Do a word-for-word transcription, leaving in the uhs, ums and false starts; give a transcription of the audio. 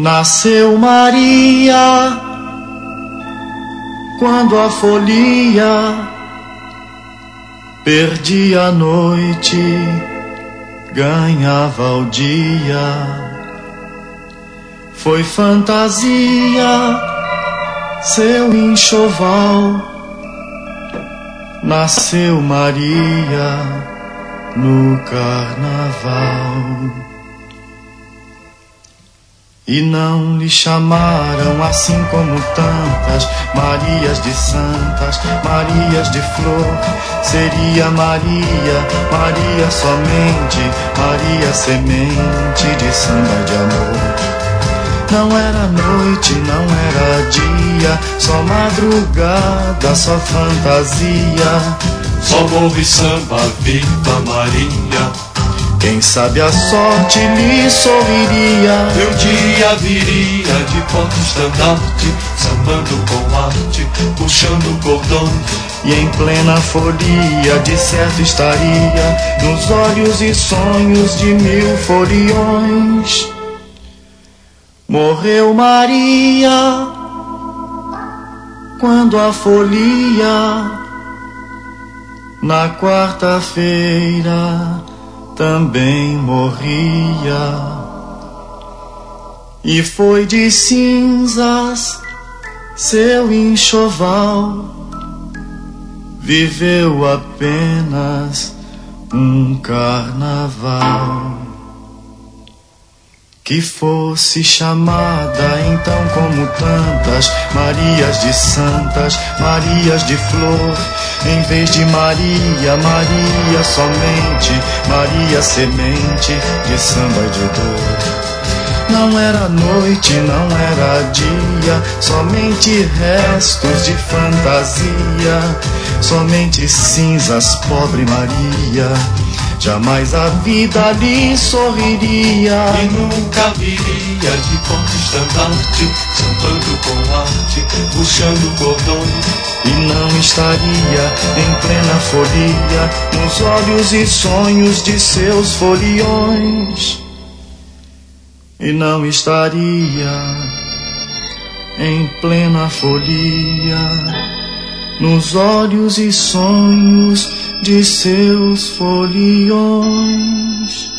Nasceu Maria, quando a folia perdia a noite, ganhava o dia. Foi fantasia, seu enxoval. Nasceu Maria no carnaval. E não lhe chamaram assim como tantas Marias de santas, Marias de flor. Seria Maria, Maria somente, Maria semente de samba de amor. Não era noite, não era dia, só madrugada, só fantasia. Só morre samba, viva Maria. Quem sabe a sorte lhe sorriria. Meu dia viria de porta-estandarte, sambando com arte, puxando cordões. E em plena folia de certo estaria nos olhos e sonhos de mil foliões. Morreu Maria quando a folia na quarta-feira também morria. E foi de cinzas seu enxoval, viveu apenas um carnaval. Que fosse chamada então como tantas Marias de santas, Marias de flor. Em vez de Maria, Maria somente, Maria semente de samba e de dor. Não era noite, não era dia, somente restos de fantasia, somente cinzas, pobre Maria. Jamais a vida lhe sorriria. E nunca viria de porta-estandarte, sambando com arte, puxando cordões. E não estaria em plena folia nos olhos e sonhos de seus foliões. E não estaria em plena folia nos olhos e sonhos de seus foliões.